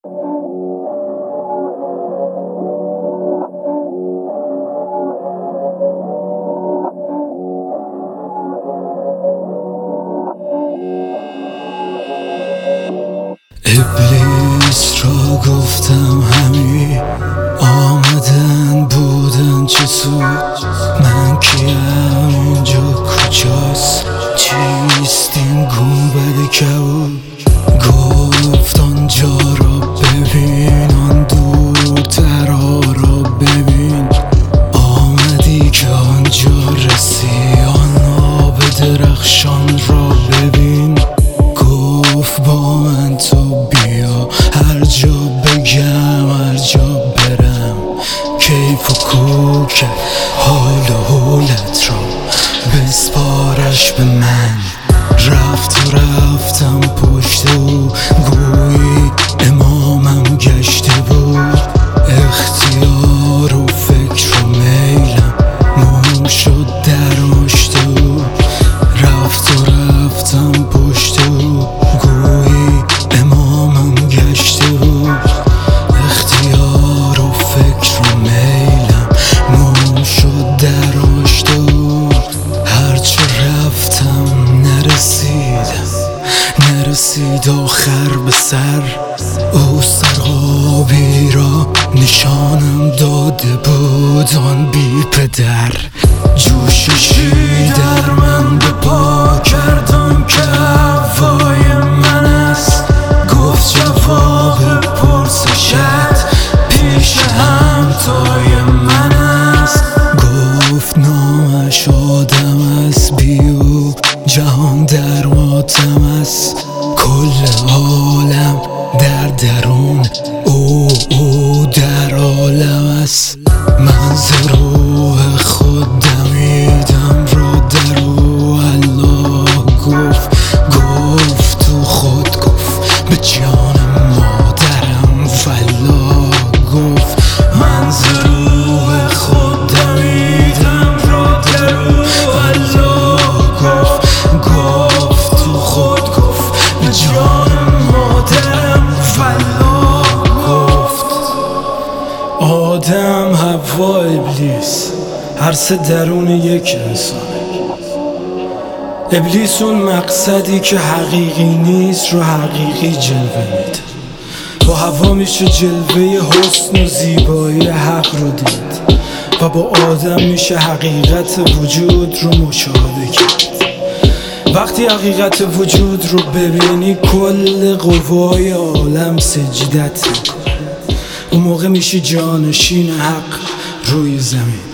ابلیس را گفتم همی آمدن بودن چه سود، من کیم اینجا کجاست، چیست این گنبد کبود. گفت آنجا را ببین، آن دورترها را ببین، آمدی که آنجا رسی، آن آب درخشان را ببین. گفت با من تو بیا، هر جا بگم هر جا برم، کیف و کوک حال و حولت را بسپارش به من. رفتم پشت او، گویی امامم گشته بود، اختیار و فکر و میلم موم شد در آشت او. رفتم پشت او، گویی امامم گشته بود، اختیار و فکر و میلم موم شد در آشت او. هرچه رفتم نرسید آخر به سر، او سرابی را نشانم داده بود آن بی پدر. جوششی در من به پا کردم که هوای من است، گفت جواب پرسشت پیش همتای من است. گفت نامش آدم است، بیو جهان در ماتم است، کل عالم در درون او در عالم است. من ز روح خود دمیدم را در او، الله گفت تو خود گفت به جان مادرم، والله گفت. من ز روح خود دمیدم را در او، الله گفت تو خود گفت به جان مادرم، والله گفت. آدم، حوا، ابلیس، هر سه درون یک انسانه. ابلیس اون مقصدی که حقیقی نیست رو حقیقی جلوه میده. با حوا میشه جلوه حسن و زیبایی حق رو دید و با آدم میشه حقیقت وجود رو مشاهده کرد. وقتی حقیقت وجود رو ببینی کل قوای عالم سجدت میکنه، اون موقع میشی جانشین حق روی زمین.